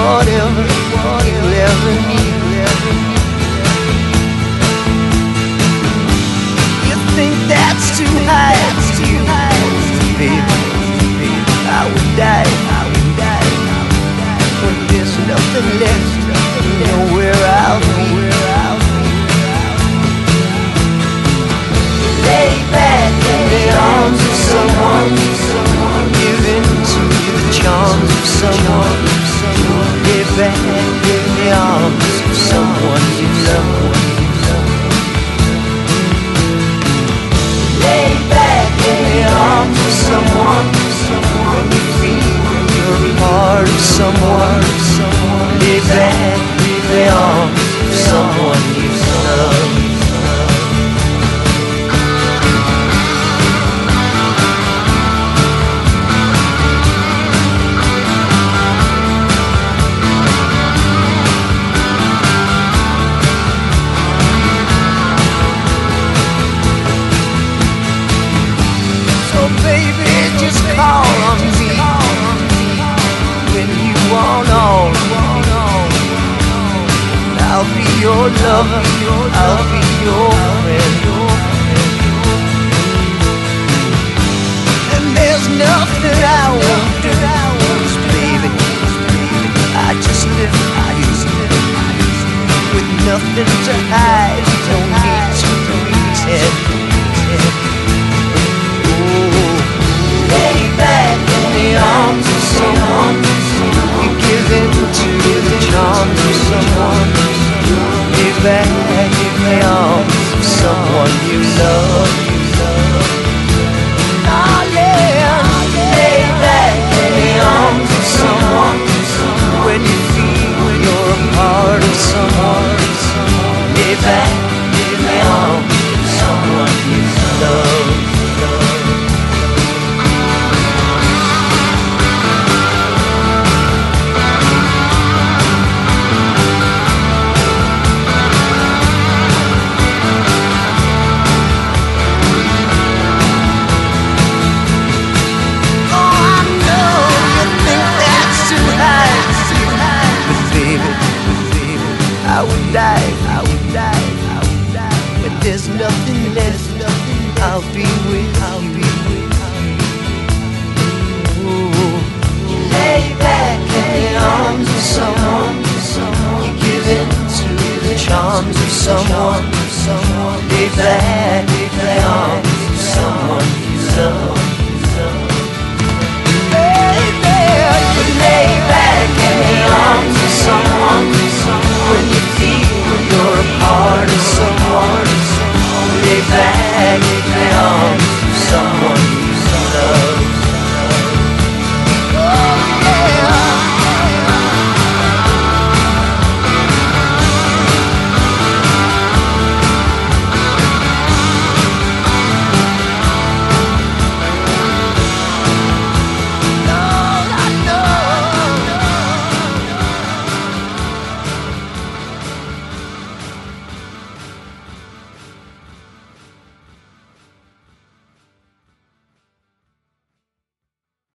whatever you ever need. You think that's too high for you, baby, I would die when there's nothing left, you know where I'll be. Lay back in the arms of someone, give in to the charms of someone. Lay back in the arms of someone you love. Lay back in the arms of someone, when you feel you're a part of someone. Lay back in the arms of someone you love. Baby, just call on me when you want on. I'll be your lover, I'll be your friend. And there's nothing I won't do, 'cause baby, I just live for you. With nothing to hide, no need to pretend. Lay back in the arms of someone, you give in to the charms of someone. Lay back in the arms of someone you love. Oh yeah, lay back in the arms of someone, when you feel you're a part of someone. Lay back in the arms of someone you love. I would die, when there's nothing left, I'll be with you. Ooh. Lay back in the arms of someone, you give in to the charms of someone. Lay back in the arms of someone you love. Lay back in the arms of someone.